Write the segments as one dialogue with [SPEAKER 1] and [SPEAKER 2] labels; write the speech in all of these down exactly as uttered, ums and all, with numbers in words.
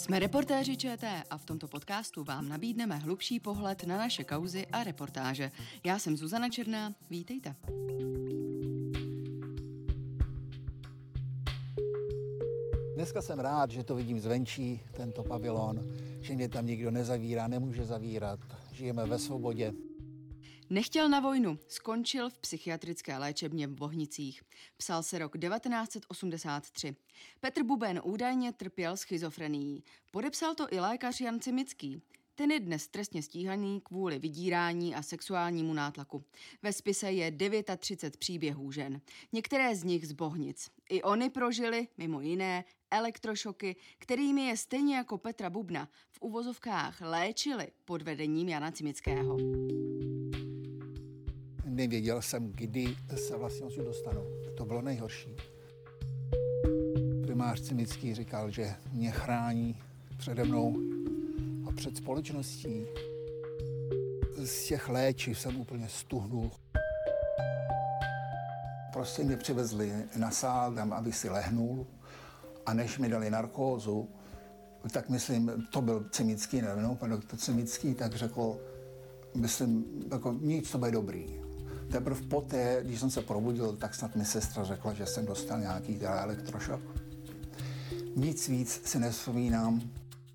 [SPEAKER 1] Jsme reportéři ČT a v tomto podcastu vám nabídneme hlubší pohled na naše kauzy a reportáže. Já jsem Zuzana Černá, vítejte.
[SPEAKER 2] Dneska jsem rád, že to vidím zvenčí, tento pavilon, že mě tam nikdo nezavírá, nemůže zavírat, žijeme ve svobodě.
[SPEAKER 1] Nechtěl na vojnu, skončil v psychiatrické léčebně v Bohnicích. Psal se rok devatenáct set osmdesát tři. Petr Buben údajně trpěl schizofrenií. Podepsal to i lékař Jan Cimický. Ten je dnes trestně stíhaný kvůli vydírání a sexuálnímu nátlaku. Ve spise je třicet devět příběhů žen. Některé z nich z Bohnic. I oni prožili, mimo jiné, elektrošoky, kterými je stejně jako Petra Bubna v uvozovkách léčili pod vedením Jana Cimického.
[SPEAKER 2] Nevěděl jsem, kdy se vlastně odsud dostanu. To bylo nejhorší. Primář Cimický říkal, že mě chrání přede mnou a před společností. Z těch léčiv jsem úplně stuhnul. Prostě mě přivezli na sál, tam, aby si lehnul, a než mi dali narkózu, tak myslím, to byl Cimický, nevím, no, pan doktor Cimický, tak řekl, myslím, jako nic, to bude dobrý. Teprve poté, když jsem se probudil, tak snad mi sestra řekla, že jsem dostal nějaký elektrošok. Nic víc si nevzpomínám.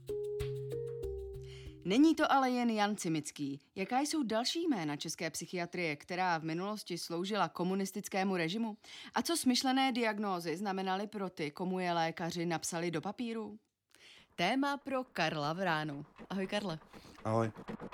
[SPEAKER 1] Není to ale jen Jan Cimický. Jaká jsou další jména české psychiatrie, která v minulosti sloužila komunistickému režimu? A co smyšlené diagnózy znamenaly pro ty, komu je lékaři napsali do papíru? Téma pro Karla Vránu. Ahoj, Karle.
[SPEAKER 3] Ahoj.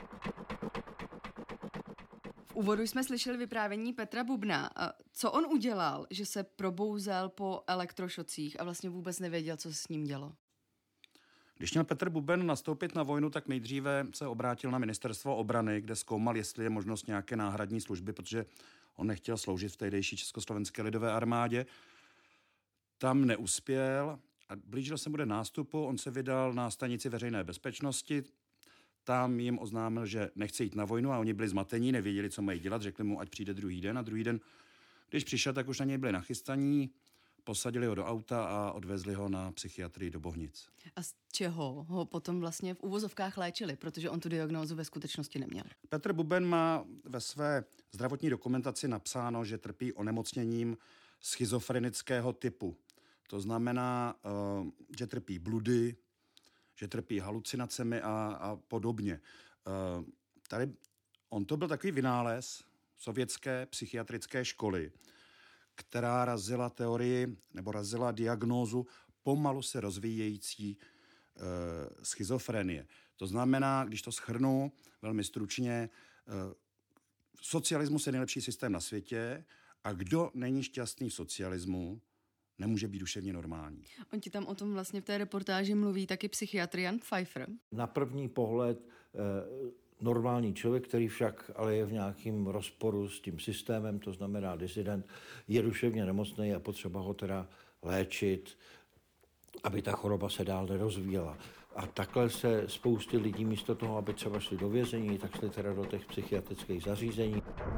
[SPEAKER 1] V úvodu jsme slyšeli vyprávění Petra Bubna. Co on udělal, že se probouzel po elektrošocích a vlastně vůbec nevěděl, co se s ním dělo?
[SPEAKER 3] Když měl Petr Buben nastoupit na vojnu, tak nejdříve se obrátil na ministerstvo obrany, kde zkoumal, jestli je možnost nějaké náhradní služby, protože on nechtěl sloužit v tehdejší Československé lidové armádě. Tam neuspěl a blížil se bude nástupu, on se vydal na stanici veřejné bezpečnosti. Tam jim oznámil, že nechce jít na vojnu a oni byli zmatení, nevěděli, co mají dělat, řekli mu, ať přijde druhý den. A druhý den, když přišel, tak už na něj byli nachystaní, posadili ho do auta a odvezli ho na psychiatrii do Bohnic.
[SPEAKER 1] A z čeho ho potom vlastně v uvozovkách léčili, protože on tu diagnózu ve skutečnosti neměl?
[SPEAKER 3] Petr Buben má ve své zdravotní dokumentaci napsáno, že trpí onemocněním schizofrenického typu. To znamená, že trpí bludy, že trpí halucinacemi a, a podobně. Uh, tady on to byl takový vynález sovětské psychiatrické školy, která razila teorii nebo razila diagnózu pomalu se rozvíjející uh, schizofrenie. To znamená, když to shrnu velmi stručně, uh, socialismus je nejlepší systém na světě a kdo není šťastný v socialismu, nemůže být duševně normální.
[SPEAKER 1] On ti tam o tom vlastně v té reportáži mluví taky psychiatr Jan Pfeiffer.
[SPEAKER 4] Na první pohled eh, normální člověk, který však ale je v nějakém rozporu s tím systémem, to znamená disident, je duševně nemocný a potřeba ho teda léčit, aby ta choroba se dál nerozvíjela. A takhle se spousty lidí místo toho, aby třeba šli do vězení, tak šli teda do těch psychiatrických zařízení.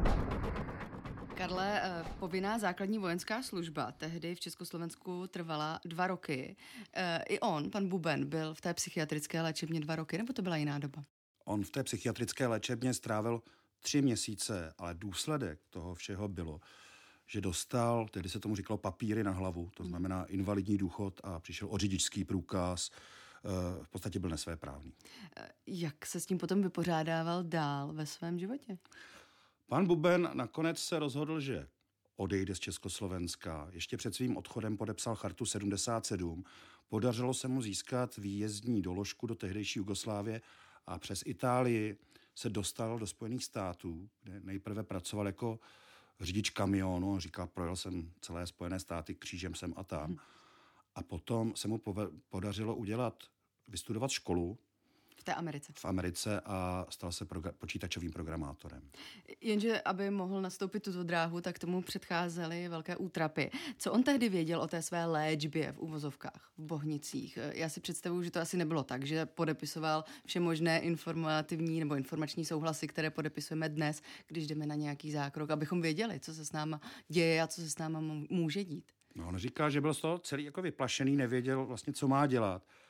[SPEAKER 1] Karle, povinná základní vojenská služba tehdy v Československu trvala dva roky. I on, pan Buben, byl v té psychiatrické léčebně dva roky, nebo to byla jiná doba?
[SPEAKER 3] On v té psychiatrické léčebně strávil tři měsíce, ale důsledek toho všeho bylo, že dostal, tehdy se tomu říkalo papíry na hlavu, to znamená invalidní důchod a přišel o řidičský průkaz, v podstatě byl nesvéprávný.
[SPEAKER 1] Jak se s tím potom vypořádával dál ve svém životě?
[SPEAKER 3] Pan Buben nakonec se rozhodl, že odejde z Československa. Ještě před svým odchodem podepsal chartu sedmdesát sedm. Podařilo se mu získat výjezdní doložku do tehdejší Jugoslávie a přes Itálii se dostal do Spojených států, kde nejprve pracoval jako řidič kamionu. On říkal, projel jsem celé Spojené státy křížem sem a tam. A potom se mu podařilo udělat, vystudovat školu
[SPEAKER 1] v té Americe.
[SPEAKER 3] V Americe a stal se progr- počítačovým programátorem.
[SPEAKER 1] Jenže, aby mohl nastoupit tuto dráhu, tak tomu předcházely velké útrapy. Co on tehdy věděl o té své léčbě v uvozovkách, v Bohnicích? Já si představuju, že to asi nebylo tak, že podepisoval všemožné informativní nebo informační souhlasy, které podepisujeme dnes, když jdeme na nějaký zákrok, abychom věděli, co se s náma děje a co se s náma může dít.
[SPEAKER 3] No, on říká, že byl z toho celý jako vyplašený, nevěděl vlastně, co má dělat.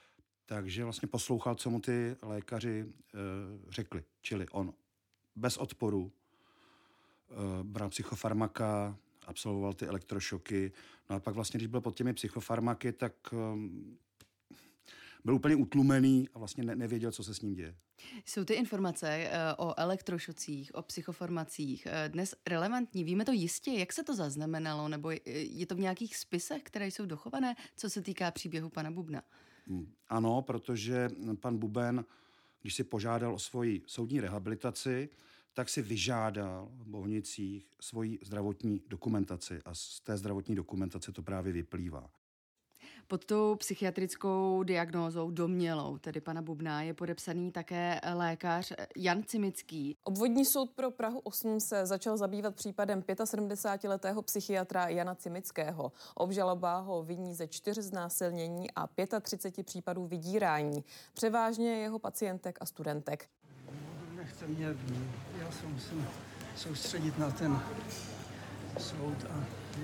[SPEAKER 3] Takže vlastně poslouchal, co mu ty lékaři e, řekli. Čili on bez odporu e, bral psychofarmaka, absolvoval ty elektrošoky. No a pak vlastně, když byl pod těmi psychofarmaky, tak e, byl úplně utlumený a vlastně ne, nevěděl, co se s ním děje.
[SPEAKER 1] Jsou ty informace o elektrošocích, o psychofarmacích dnes relevantní? Víme to jistě? Jak se to zaznamenalo? Nebo je to v nějakých spisech, které jsou dochované, co se týká příběhu pana Bubna?
[SPEAKER 3] Ano, protože pan Buben, když si požádal o svoji soudní rehabilitaci, tak si vyžádal v Bohnicích svoji zdravotní dokumentaci a z té zdravotní dokumentace to právě vyplývá.
[SPEAKER 1] Pod tou psychiatrickou diagnózou domnělou, tedy pana Bubna, je podepsaný také lékař Jan Cimický.
[SPEAKER 5] Obvodní soud pro Prahu osm se začal zabývat případem sedmdesátipětiletého psychiatra Jana Cimického. Obžaloba ho viní ze čtyř znásilnění a třicet pět případů vydírání. Převážně jeho pacientek a studentek.
[SPEAKER 6] Nechce mě, já se musím soustředit na ten soud a...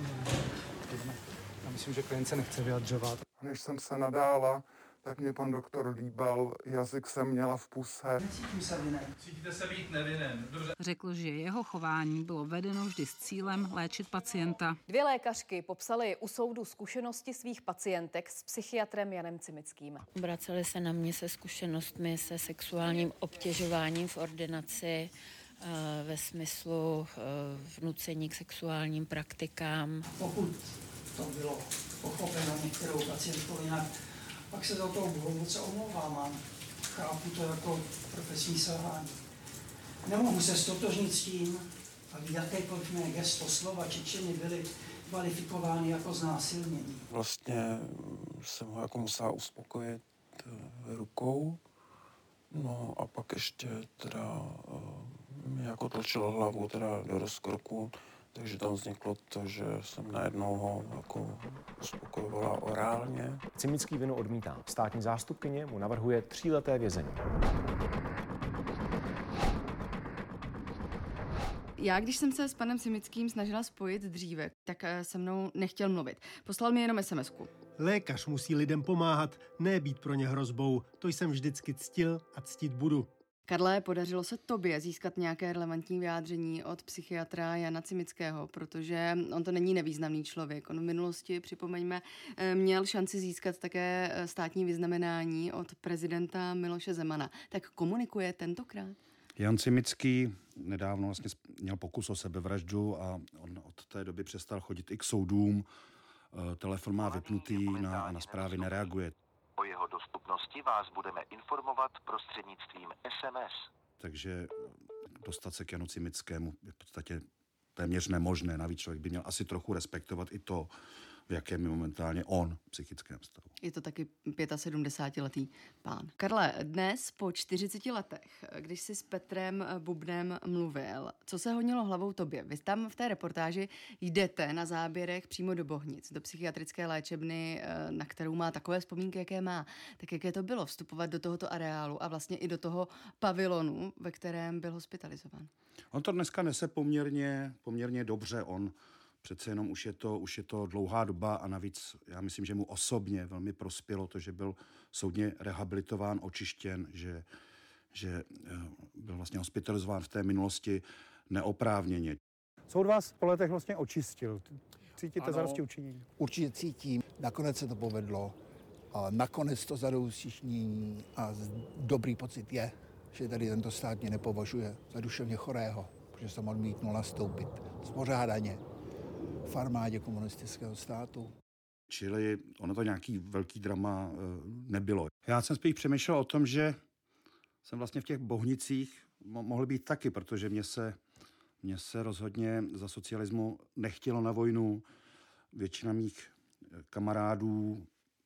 [SPEAKER 6] Já myslím, že klient se nechce vyjadřovat.
[SPEAKER 7] Než jsem se nadála, tak mě pan doktor líbal, jazyk jsem měla v puse.
[SPEAKER 6] Necítím se vinen.
[SPEAKER 8] Cítíte se být nevinen. Dobře.
[SPEAKER 9] Řekl, že jeho chování bylo vedeno vždy s cílem léčit pacienta.
[SPEAKER 10] Dvě lékařky popsaly u soudu zkušenosti svých pacientek s psychiatrem Janem Cimickým.
[SPEAKER 11] Obraceli se na mě se zkušenostmi se sexuálním obtěžováním v ordinaci, ve smyslu vnucení k sexuálním praktikám.
[SPEAKER 6] Pokud to bylo pochopeno některou pacientkou jinak, pak se za to hluboce omlouvám a chápu to jako profesní selhání. Nemohu se stotožnit s tím, aby jakékoliv mé gesto, slova či činy byly kvalifikovány jako znásilnění.
[SPEAKER 7] Vlastně jsem ho jako musela uspokojit rukou, no a pak ještě teda mi jako tlačil hlavu teda do rozkroku. Takže tam vzniklo to, že jsem najednou ho jako uspokojovala orálně.
[SPEAKER 12] Cimický vinu odmítá. Státní zástupkyně mu navrhuje tříleté vězení.
[SPEAKER 1] Já, když jsem se s panem Cimickým snažila spojit dříve, tak se mnou nechtěl mluvit. Poslal mi jenom esemesku.
[SPEAKER 13] Lékař musí lidem pomáhat, ne být pro ně hrozbou. To jsem vždycky ctil a ctít budu.
[SPEAKER 1] Karle, podařilo se tobě získat nějaké relevantní vyjádření od psychiatra Jana Cimického, protože on to není nevýznamný člověk. On v minulosti, připomeňme, měl šanci získat také státní vyznamenání od prezidenta Miloše Zemana. Tak komunikuje tentokrát?
[SPEAKER 3] Jan Cimický nedávno vlastně měl pokus o sebevraždu a on od té doby přestal chodit i k soudům. Telefon má vypnutý na, a na zprávy nereaguje.
[SPEAKER 14] O jeho dostupnosti vás budeme informovat prostřednictvím es em es.
[SPEAKER 3] Takže dostat se k Janu Cimickému je v podstatě téměř nemožné. Navíc člověk by měl asi trochu respektovat i to, v jakém je momentálně on v psychickém stavu.
[SPEAKER 1] Je to taky sedmdesátipětiletý pán. Karle, dnes po čtyřiceti letech, když jsi s Petrem Bubnem mluvil, co se honilo hlavou tobě? Vy tam v té reportáži jdete na záběrech přímo do Bohnic, do psychiatrické léčebny, na kterou má takové vzpomínky, jaké má. Tak jaké to bylo vstupovat do tohoto areálu a vlastně i do toho pavilonu, ve kterém byl hospitalizován?
[SPEAKER 3] On to dneska nese poměrně, poměrně dobře. On přece jenom už je, to, už je to dlouhá doba a navíc já myslím, že mu osobně velmi prospělo to, že byl soudně rehabilitován, očištěn, že, že byl vlastně hospitalizován v té minulosti neoprávněně.
[SPEAKER 15] Soud vás po letech vlastně očistil. Cítíte zadosti učinění?
[SPEAKER 2] Určitě cítím. Nakonec se to povedlo. A nakonec to zadostičinění a dobrý pocit je, že tady tento stát mě nepovažuje za duševně chorého, protože jsem odmítnul nastoupit spořádaně v armádě komunistického státu.
[SPEAKER 3] Čili ono to nějaký velký drama nebylo. Já jsem spíš přemýšlel o tom, že jsem vlastně v těch Bohnicích mo- mohl být taky, protože mě se, mě se rozhodně za socialismu nechtělo na vojnu. Většina mých kamarádů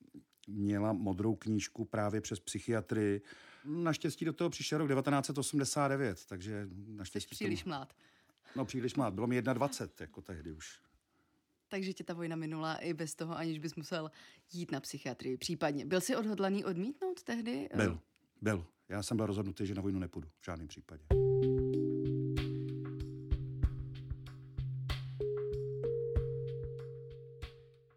[SPEAKER 3] měla modrou knížku právě přes psychiatrii. Naštěstí do toho přišel rok devatenáct set osmdesát devět, takže naštěstí...
[SPEAKER 1] Jsi příliš tomu... mlád.
[SPEAKER 3] No příliš mlád, bylo mi dvacet jedna, jako tehdy už.
[SPEAKER 1] Takže tě ta vojna minula i bez toho, aniž bys musel jít na psychiatrii. Případně. Byl jsi odhodlaný odmítnout tehdy?
[SPEAKER 3] Byl, byl. Já jsem byl rozhodnutý, že na vojnu nepůjdu. V žádném případě.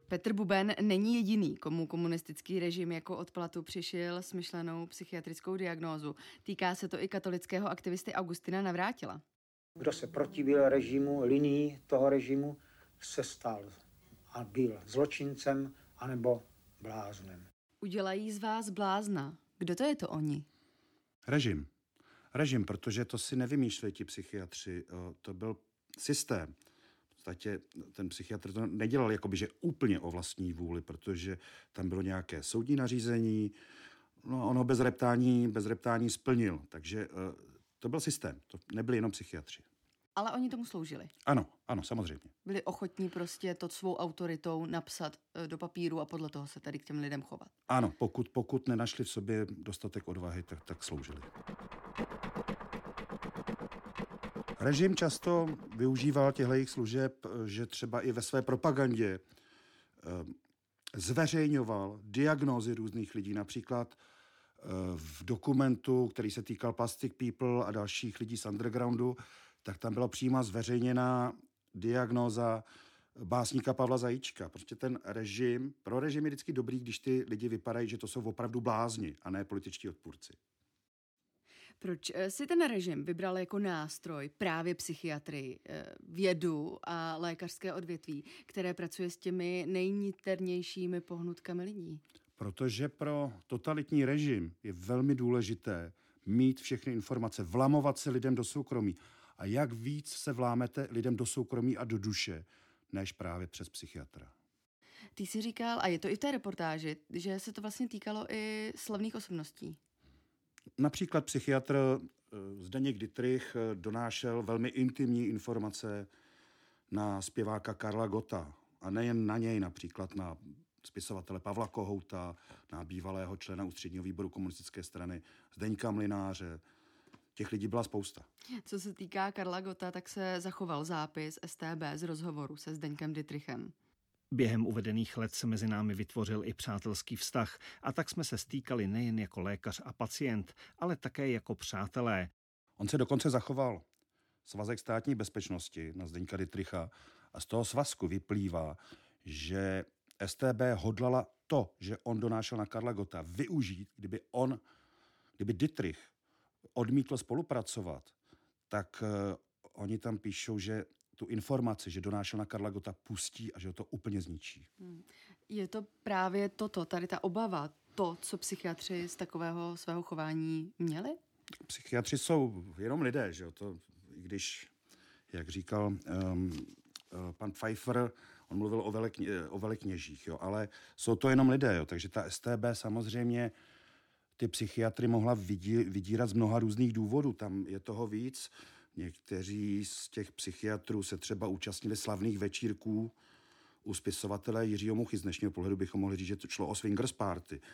[SPEAKER 1] Petr Buben není jediný, komu komunistický režim jako odplatu přišil s myšlenou psychiatrickou diagnózu. Týká se to i katolického aktivisty Augustina Navrátila.
[SPEAKER 16] Kdo se protivil režimu, linii toho režimu, se stal a byl zločincem anebo bláznem.
[SPEAKER 1] Udělají z vás blázna. Kdo to je to oni?
[SPEAKER 3] Režim. Režim, protože to si nevymýšlejí ti psychiatři. To byl systém. V podstatě ten psychiatr to nedělal jakoby, že úplně o vlastní vůli, protože tam bylo nějaké soudní nařízení, no on ho bez reptání, bez reptání splnil. Takže to byl systém, to nebyli jenom psychiatři.
[SPEAKER 1] Ale oni tomu sloužili.
[SPEAKER 3] Ano, ano, samozřejmě.
[SPEAKER 1] Byli ochotní prostě to svou autoritou napsat do papíru a podle toho se tady k těm lidem chovat.
[SPEAKER 3] Ano, pokud, pokud nenašli v sobě dostatek odvahy, tak, tak sloužili. Režim často využíval těchto jejich služeb, že třeba i ve své propagandě zveřejňoval diagnózy různých lidí. Například v dokumentu, který se týkal Plastic People a dalších lidí z undergroundu, tak tam byla přímo zveřejněná diagnóza básníka Pavla Zajíčka. Prostě ten režim, pro režim je vždycky dobrý, když ty lidi vypadají, že to jsou opravdu blázni a ne političtí odpůrci.
[SPEAKER 1] Proč si ten režim vybral jako nástroj právě psychiatrii, vědu a lékařské odvětví, které pracuje s těmi nejniternějšími pohnutkami lidí?
[SPEAKER 3] Protože pro totalitní režim je velmi důležité mít všechny informace, vlamovat se lidem do soukromí. A jak víc se vlámete lidem do soukromí a do duše, než právě přes psychiatra.
[SPEAKER 1] Ty jsi říkal, a je to i v té reportáži, že se to vlastně týkalo i slavných osobností.
[SPEAKER 3] Například psychiatr Zdeněk Dittrich donášel velmi intimní informace na zpěváka Karla Gotta. A nejen na něj, například na spisovatele Pavla Kohouta, na bývalého člena ústředního výboru komunistické strany Zdeňka Mlynáře. Těch lidí byla spousta.
[SPEAKER 1] Co se týká Karla Gotta, tak se zachoval zápis S T B z rozhovoru se Zdeňkem Dittrichem.
[SPEAKER 17] Během uvedených let se mezi námi vytvořil i přátelský vztah a tak jsme se stýkali nejen jako lékař a pacient, ale také jako přátelé.
[SPEAKER 3] On se dokonce zachoval svazek státní bezpečnosti na Zdeňka Dittricha a z toho svazku vyplývá, že S T B hodlala to, že on donášel na Karla Gotta, využít, kdyby on, kdyby Dittrich odmítl spolupracovat, tak uh, oni tam píšou, že tu informaci, že donášel na Karla Gotta, pustí a že ho to úplně zničí. Hmm.
[SPEAKER 1] Je to právě toto, tady ta obava, to, co psychiatři z takového svého chování měli?
[SPEAKER 3] Psychiatři jsou jenom lidé, že jo, to, i když, jak říkal um, uh, pan Pfeiffer, on mluvil o, velekně, o velekněžích, jo, ale jsou to jenom lidé, jo, takže ta S T B samozřejmě ty psychiatry mohla vidí, vydírat z mnoha různých důvodů, tam je toho víc. Někteří z těch psychiatrů se třeba účastnili slavných večírků u spisovatele Jiřího Muchy. Z dnešního pohledu bychom mohli říct, že to šlo o swingers party. E,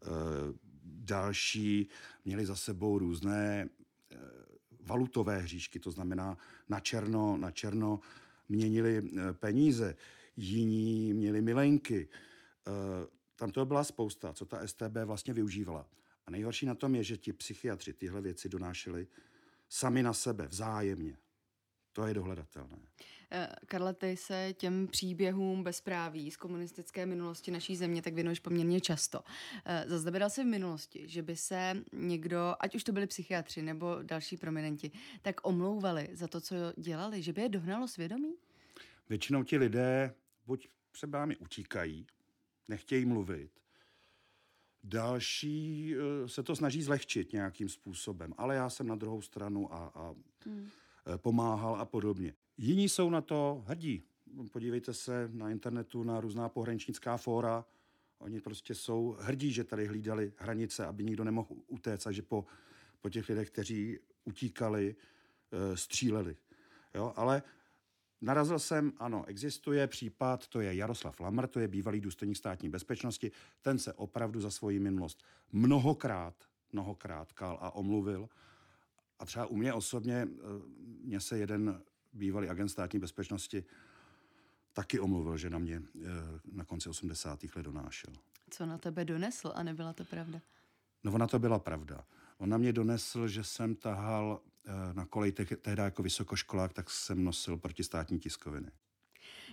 [SPEAKER 3] další měli za sebou různé e, valutové hříšky, to znamená na černo, na černo měnili e, peníze. Jiní měli milenky. E, tam toho byla spousta, co ta S T B vlastně využívala. A nejhorší na tom je, že ti psychiatři tyhle věci donášeli sami na sebe, vzájemně. To je dohledatelné.
[SPEAKER 1] Karle, ty se těm příběhům bezpráví z komunistické minulosti naší země tak věnuješ poměrně často. Zaznamenal jsi v minulosti, že by se někdo, ať už to byli psychiatři nebo další prominenti, tak omlouvali za to, co dělali, že by je dohnalo svědomí?
[SPEAKER 3] Většinou ti lidé buď před vámi utíkají, nechtějí mluvit, další se to snaží zlehčit nějakým způsobem, ale já jsem na druhou stranu a, a hmm. pomáhal a podobně. Jiní jsou na to hrdí. Podívejte se na internetu na různá pohraničnická fóra. Oni prostě jsou hrdí, že tady hlídali hranice, aby nikdo nemohl utéct a že po, po těch lidech, kteří utíkali, stříleli. Jo, ale narazil jsem, ano, existuje případ, to je Jaroslav Lamr, to je bývalý důstojník státní bezpečnosti, ten se opravdu za svoji minulost mnohokrát, mnohokrát kál a omluvil. A třeba u mě osobně, mě se jeden bývalý agent státní bezpečnosti taky omluvil, že na mě na konci osmdesátých let donášel.
[SPEAKER 1] Co na tebe donesl a nebyla to pravda?
[SPEAKER 3] No ona to byla pravda. On na mě donesl, že jsem tahal na kolej tehdy jako vysokoškolák, tak jsem nosil protistátní tiskoviny.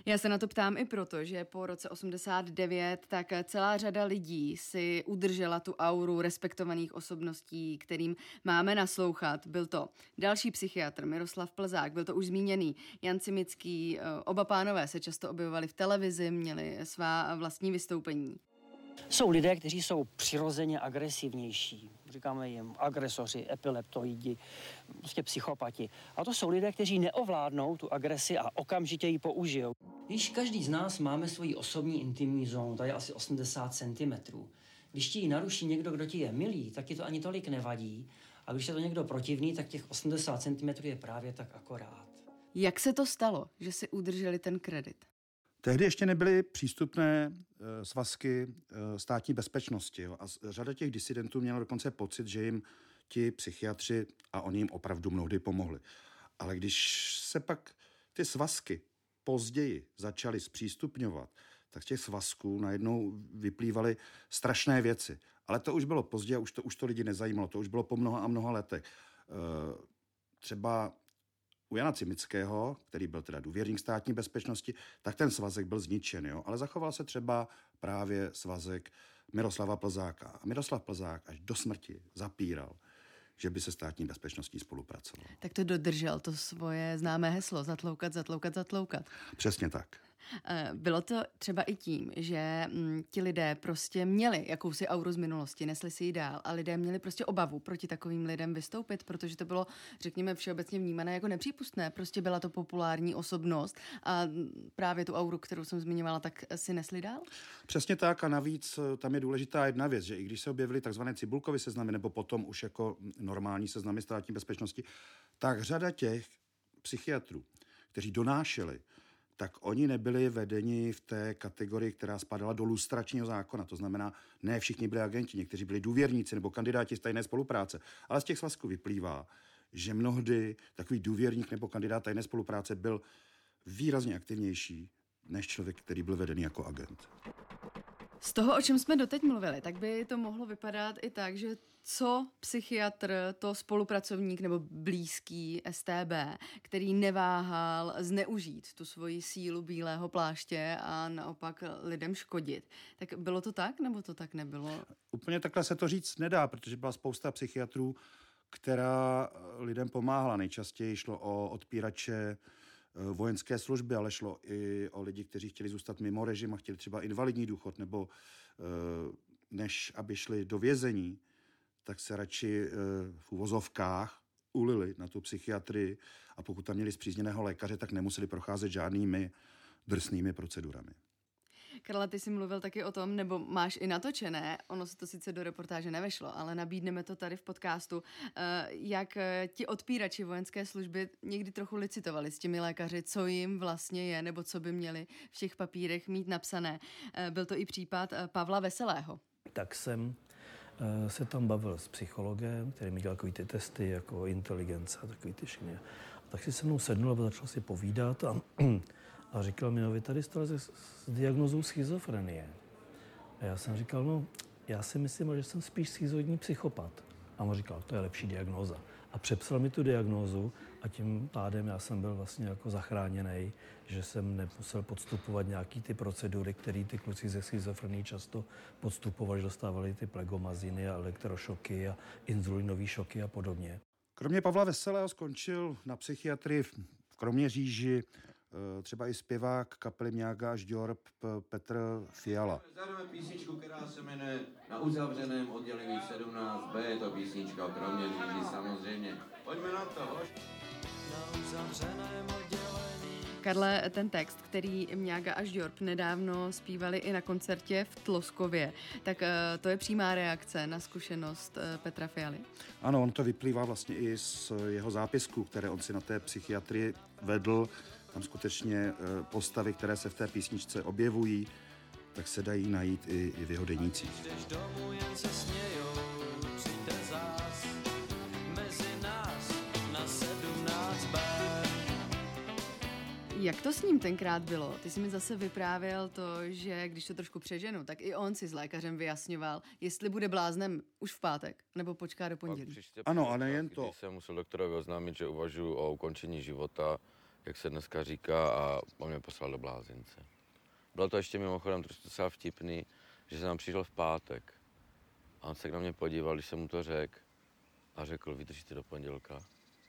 [SPEAKER 1] Já se na to ptám i proto, že po roce osmdesát devět tak celá řada lidí si udržela tu auru respektovaných osobností, kterým máme naslouchat. Byl to další psychiatr Miroslav Plzák, byl to už zmíněný Jan Cimický. Oba pánové se často objevovali v televizi, měli svá vlastní vystoupení.
[SPEAKER 18] Jsou lidé, kteří jsou přirozeně agresivnější. Říkáme jim agresoři, epileptoidi, prostě psychopati. A to jsou lidé, kteří neovládnou tu agresi a okamžitě ji použijou. Když každý z nás máme svoji osobní intimní zónu, to je asi osmdesát centimetrů. Když ti ji naruší někdo, kdo ti je milý, tak ti to ani tolik nevadí. A když je to někdo protivný, tak těch osmdesát centimetrů je právě tak akorát.
[SPEAKER 1] Jak se to stalo, že si udrželi ten kredit?
[SPEAKER 3] Tehdy ještě nebyly přístupné e, svazky e, státní bezpečnosti. Jo, a řada těch disidentů měla dokonce pocit, že jim ti psychiatři, a oni jim opravdu mnohdy pomohli. Ale když se pak ty svazky později začaly zpřístupňovat, tak z těch svazků najednou vyplývaly strašné věci. Ale to už bylo pozdě a už to, už to lidi nezajímalo. To už bylo po mnoha a mnoha letech. E, třeba u Jana Cimického, který byl teda důvěrník státní bezpečnosti, tak ten svazek byl zničen, jo? Ale zachoval se třeba právě svazek Miroslava Plzáka. A Miroslav Plzák až do smrti zapíral, že by se státní bezpečností spolupracoval.
[SPEAKER 1] Tak to dodržel, to svoje známé heslo, zatloukat, zatloukat, zatloukat.
[SPEAKER 3] Přesně tak.
[SPEAKER 1] Bylo to třeba i tím, že m, ti lidé prostě měli jakousi auru z minulosti, nesli si ji dál a lidé měli prostě obavu proti takovým lidem vystoupit, protože to bylo, řekněme, všeobecně vnímané jako nepřípustné. Prostě byla to populární osobnost a právě tu auru, kterou jsem zmiňovala, tak si nesli dál?
[SPEAKER 3] Přesně tak a navíc tam je důležitá jedna věc, že i když se objevily takzvané Cibulkovy seznamy nebo potom už jako normální seznamy státní bezpečnosti, tak řada těch psychiatrů, kteří donášeli, tak oni nebyli vedeni v té kategorii, která spadala do lustračního zákona. To znamená, ne všichni byli agenti, někteří byli důvěrníci nebo kandidáti z tajné spolupráce. Ale z těch svazků vyplývá, že mnohdy takový důvěrník nebo kandidát tajné spolupráce byl výrazně aktivnější než člověk, který byl vedený jako agent.
[SPEAKER 1] Z toho, o čem jsme doteď mluvili, tak by to mohlo vypadat i tak, že co psychiatr, to spolupracovník nebo blízký S T B, který neváhal zneužít tu svoji sílu bílého pláště a naopak lidem škodit. Tak bylo to tak, nebo to tak nebylo?
[SPEAKER 3] Úplně takhle se to říct nedá, protože byla spousta psychiatrů, která lidem pomáhala. Nejčastěji šlo o odpírače vojenské služby, ale šlo i o lidi, kteří chtěli zůstat mimo režim a chtěli třeba invalidní důchod, nebo než aby šli do vězení, tak se radši v uvozovkách ulili na tu psychiatrii a pokud tam měli spřízněného lékaře, tak nemuseli procházet žádnými drsnými procedurami.
[SPEAKER 1] Karla, ty jsi mluvil taky o tom, nebo máš i natočené, ono se to sice do reportáže nevešlo, ale nabídneme to tady v podcastu, jak ti odpírači vojenské služby někdy trochu licitovali s těmi lékaři, co jim vlastně je, nebo co by měli v těch papírech mít napsané. Byl to i případ Pavla Veselého.
[SPEAKER 19] Tak jsem se tam bavil s psychologem, který mi dělal takový ty testy jako inteligence a takový ty všechny. A tak si se mnou sednul a začal si povídat a A říkal mi, no vy tady jste s, s diagnózou schizofrenie. A já jsem říkal, no já si myslím, že jsem spíš schizoidní psychopat. A on říkal, to je lepší diagnóza. A přepsal mi tu diagnózu a tím pádem já jsem byl vlastně jako zachráněný, že jsem nemusel podstupovat nějaký ty procedury, které ty kluci ze schizofrenie často podstupovali, že dostávali ty plegomaziny a elektrošoky a inzulinové šoky a podobně.
[SPEAKER 3] Kromě Pavla Veselého skončil na psychiatrii v Kroměříži třeba i zpěvák kapely Mňága až Djorb Petr Fiala.
[SPEAKER 20] Zahrajeme písničku, která se jmenuje Na uzavřeném oddělení sedmnáct bé, je to písnička o Kroměříži samozřejmě. Pojďme na to, hoď. Na uzavřeném
[SPEAKER 1] oddělení. Karle, ten text, který Mňága až Djorb nedávno zpívali i na koncertě v Tloskově, tak to je přímá reakce na zkušenost Petra Fialy?
[SPEAKER 3] Ano, on to vyplývá vlastně i z jeho zápisků, které on si na té psychiatrii vedl. Tam skutečně postavy, které se v té písničce objevují, tak se dají najít i, i v jeho denících.
[SPEAKER 1] Jak to s ním tenkrát bylo? Ty jsi mi zase vyprávěl to, že když to trošku přeženu, tak i on si s lékařem vyjasňoval, jestli bude bláznem už v pátek, nebo počká do pondělí.
[SPEAKER 3] Ano, a nejen to.
[SPEAKER 21] Když jsem musel doktorovi oznámit, že uvažuji o ukončení života,
[SPEAKER 20] jak se dneska říká, a on mě poslal do blázince. Bylo to ještě mimochodem trošku docela vtipný, že jsem tam přišel v pátek a on se na mě podíval, když jsem mu to řekl a řekl, vydržíte do pondělka.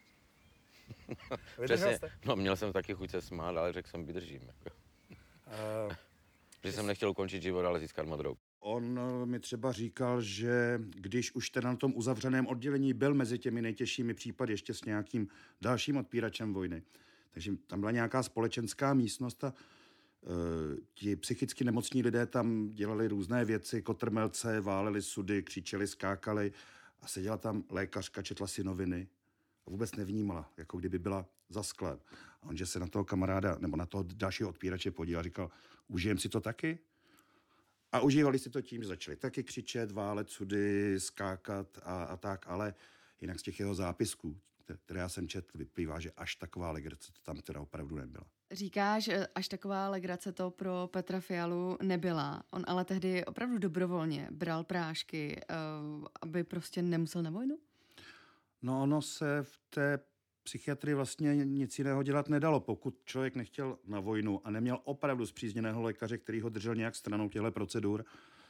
[SPEAKER 20] Přesně, no měl jsem taky chuť se smát, ale řekl jsem, vydržím. Jako. Uh, Protože jsem nechtěl ukončit život, ale získat modrou.
[SPEAKER 3] On mi třeba říkal, že když už teda na tom uzavřeném oddělení byl mezi těmi nejtěžšími případy ještě s nějakým dalším odpíračem vojny, takže tam byla nějaká společenská místnost a uh, ti psychicky nemocní lidé tam dělali různé věci, kotrmelce, váleli sudy, křičeli, skákali a seděla tam lékařka, četla si noviny a vůbec nevnímala, jako kdyby byla za sklem. A on, že se na toho kamaráda, nebo na toho dalšího odpírače podíval, říkal, užijem si to taky? A užívali si to tím, že začali taky křičet, válet sudy, skákat a, a tak, ale jinak z těch jeho zápisků, které já jsem četl, vyplývá, že až taková legrace to tam teda opravdu nebyla.
[SPEAKER 1] Říkáš, až taková legrace to pro Petra Fialu nebyla. On ale tehdy opravdu dobrovolně bral prášky, aby prostě nemusel na vojnu?
[SPEAKER 3] No ono se v té psychiatrii vlastně nic jiného dělat nedalo. Pokud člověk nechtěl na vojnu a neměl opravdu spřízněného lékaře, který ho držel nějak stranou těchto procedur,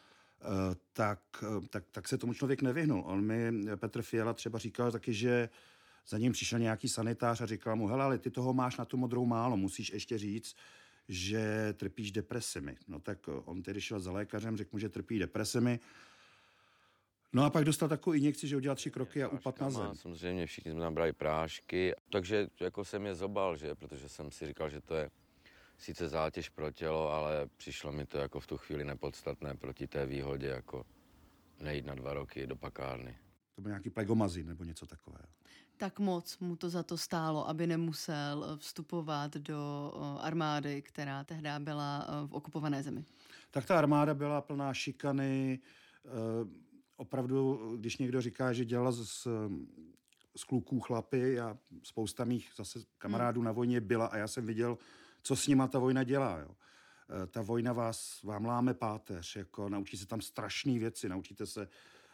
[SPEAKER 3] tak, tak, tak se tomu člověk nevyhnul. On mi, Petr Fiala třeba říkal taky, že za ním přišel nějaký sanitář a říkal mu, hele, ale ty toho máš na tu modrou málo, musíš ještě říct, že trpíš depresemi. No tak on tedy šel za lékařem, řekl mu, že trpí depresemi. No a pak dostal takovou injekci, že udělal tři kroky a upadl na zem.
[SPEAKER 20] Samozřejmě všichni jsme tam brali prášky, takže jako jsem je zobal, že, protože jsem si říkal, že to je sice zátěž pro tělo, ale přišlo mi to jako v tu chvíli nepodstatné proti té výhodě, jako nejít na dva roky do pakárny.
[SPEAKER 3] To byl nějaký plegomazin nebo něco takového.
[SPEAKER 1] Tak moc mu to za to stálo, aby nemusel vstupovat do armády, která tehdy byla v okupované zemi.
[SPEAKER 3] Tak ta armáda byla plná šikany. Opravdu, když někdo říká, že dělal z, z kluků chlapy a spousta mých zase kamarádů hmm. na vojně byla a já jsem viděl, co s nima ta vojna dělá. Jo. Ta vojna vás, vám láme páteř, jako naučí se tam strašné věci, naučíte se,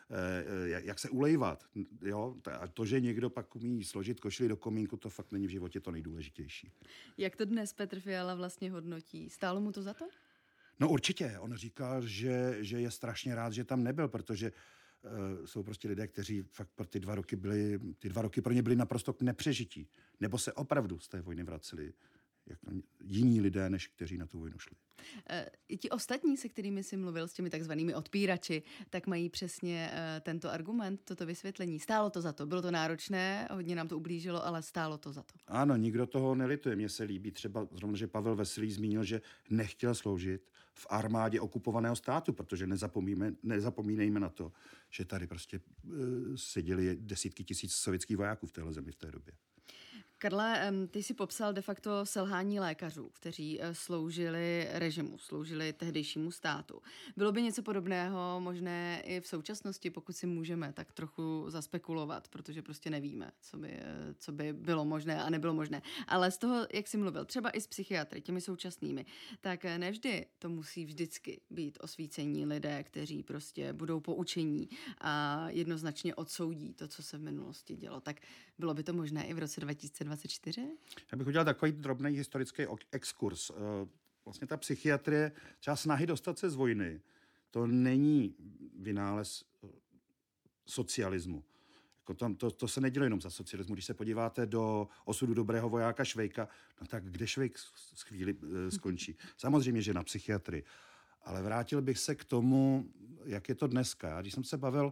[SPEAKER 3] jak se ulejvat. Jo. A to, že někdo pak umí složit košili do komínku, to fakt není v životě to nejdůležitější.
[SPEAKER 1] Jak to dnes Petr Fiala vlastně hodnotí? Stálo mu to za to?
[SPEAKER 3] No určitě. On říkal, že, že je strašně rád, že tam nebyl, protože uh, jsou prostě lidé, kteří fakt pro ty dva roky byli, ty dva roky pro ně byli naprosto k nepřežití. Nebo se opravdu z té vojny vraceli jako jiní lidé, než kteří na tu vojnu šli.
[SPEAKER 1] E, I ti ostatní, se kterými jsi mluvil, s těmi takzvanými odpírači, tak mají přesně e, tento argument, toto vysvětlení. Stálo to za to. Bylo to náročné, hodně nám to ublížilo, ale stálo to za to.
[SPEAKER 3] Ano, nikdo toho nelituje. Mně se líbí třeba zrovna, že Pavel Veselý zmínil, že nechtěl sloužit v armádě okupovaného státu, protože nezapomínejme na to, že tady prostě e, seděli desítky tisíc sovětských vojáků v téhle zemi v té době.
[SPEAKER 1] Karle, ty si popsal de facto selhání lékařů, kteří sloužili režimu, sloužili tehdejšímu státu. Bylo by něco podobného možné i v současnosti, pokud si můžeme tak trochu zaspekulovat, protože prostě nevíme, co by, co by bylo možné a nebylo možné. Ale z toho, jak jsi mluvil, třeba i s psychiatry, těmi současnými, tak nevždy to musí vždycky být osvícení lidé, kteří prostě budou poučení a jednoznačně odsoudí to, co se v minulosti dělo. Tak bylo by to možné i v roce dva tisíce dvacet čtyři?
[SPEAKER 3] Já bych udělal takový drobný historický exkurs. Vlastně ta psychiatrie, třeba snahy dostat se z vojny, to není vynález socialismu. Jako to, to, to se nedělo jenom za socialismu. Když se podíváte do osudu dobrého vojáka Švejka, no tak kde Švejk z chvíli skončí? Samozřejmě, že na psychiatrii. Ale vrátil bych se k tomu, jak je to dneska. Já, když jsem se bavil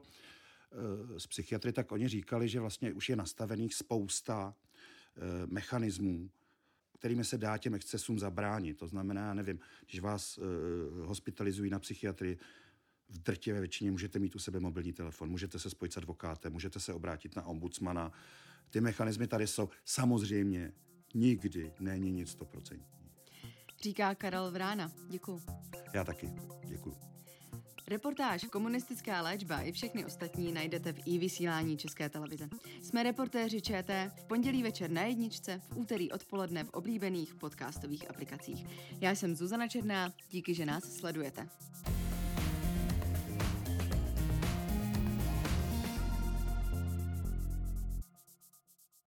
[SPEAKER 3] s psychiatry, tak oni říkali, že vlastně už je nastavených spousta mechanismů, kterými se dá těm excesům zabránit. To znamená, já nevím, když vás uh, hospitalizují na psychiatrii, v drtivé většině můžete mít u sebe mobilní telefon, můžete se spojit s advokátem, můžete se obrátit na ombudsmana. Ty mechanismy tady jsou. Samozřejmě nikdy není nic stoprocentní.
[SPEAKER 1] Říká Karel Vrána. Děkuju.
[SPEAKER 3] Já taky. Děkuju.
[SPEAKER 1] Reportáž Komunistická léčba i všechny ostatní najdete v i-vysílání České televize. Jsme reportéři ČT v pondělí večer na jedničce, v úterý odpoledne v oblíbených podcastových aplikacích. Já jsem Zuzana Černá, díky, že nás sledujete.